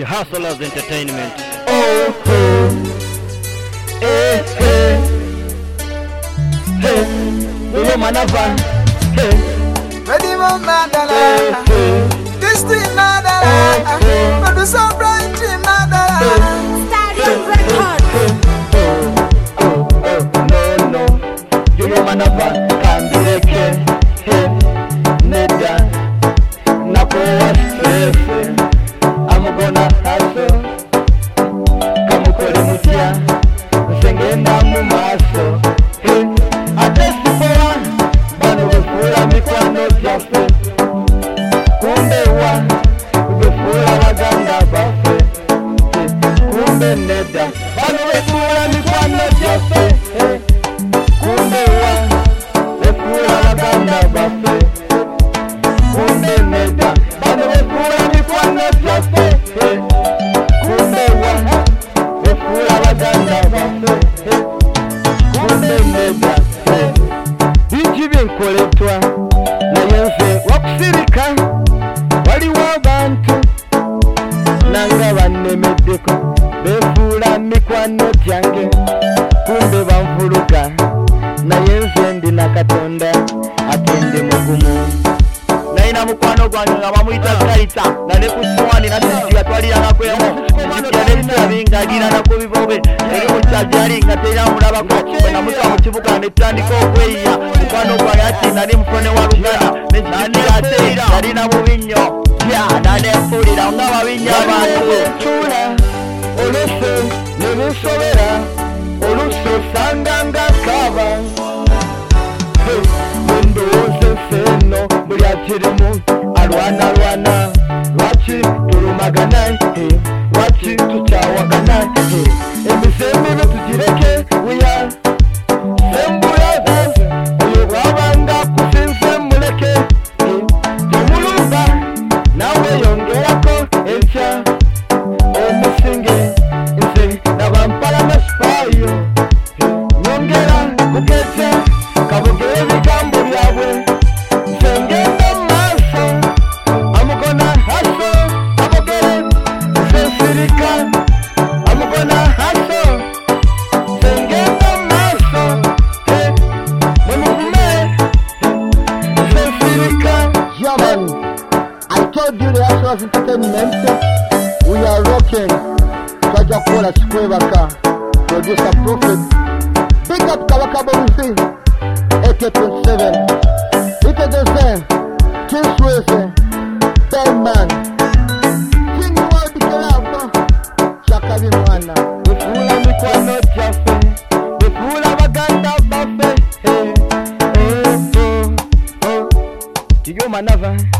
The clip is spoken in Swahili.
Hustlers Entertainment. Oh, hey, hey, hey, Lulu Manava, hey, Ready for Madala, Christine Madala, Producer Brian Madala, Stadium Record. no, Lulu Manava, Kambireke, hey, Neda, Napoa Strefe, I'm gonna hustle, Kamukole Mutia, Sengenda Mumaso, hey, Adesipoa, Bano Vufura Mikwano Jafe, Kumbewa, Vufura Waganda Bafe, Kumbe Neda, Bano Vufura Mikwano Jafe, Kumbewa, Vufura Waganda Bafe, Kumbe Neda, Bano Vufura Mikwano Jafe, Kumbewa, Vufura Waganda Bafe, Kumbe Neda, Bijibi nkoletwa naye nze wakusirika waliwo abantu nanga bannemeddeko befuula mikwano gyange kumbe banvuluga naye nze ndina Katonda atende mugumu. Naina mukwano gwange nga bamuyita Kaita nga ne ku swani nati yatwaliranakwemu nabinga agira nako bibobe eri mukyajali nga tera mulabako namusa mu kibuga netandika okweyiya mukwano gwange ati nali mufone wa Luganda nekikira ate yalina bubinnyo nanefulira nga babinya abantu tula oluso nebisobera oluso sanganga kaba ndowooza feno buli akirimu alwana lwaki tulumagana lwaki tukyawagana emisembe tugireke wiya sembulaza oyo bwabanga kusinze muleke temulumba nawe yongerako enkya omusinge nze nabampala masipaayo nyongera kuketya kabogere ebigambo byabwe nze ngenda maaso amugona haso abogere nze nsirika amugona haso nze ngenda maaso mwemugume nze nsirika. Yeah, man, I told you the Hustlers Entertainment, we are rocking. Twaja kukola kikwebaka, producer Prophet, big up Kabaka Borusi, AK27, Ikegeze, Kingswese, Bellman, King World Bikalaba, Shaka Bimwana, Bifula Mikwano Jafe, Bifula Baganda Bafe, Kiyo Manava.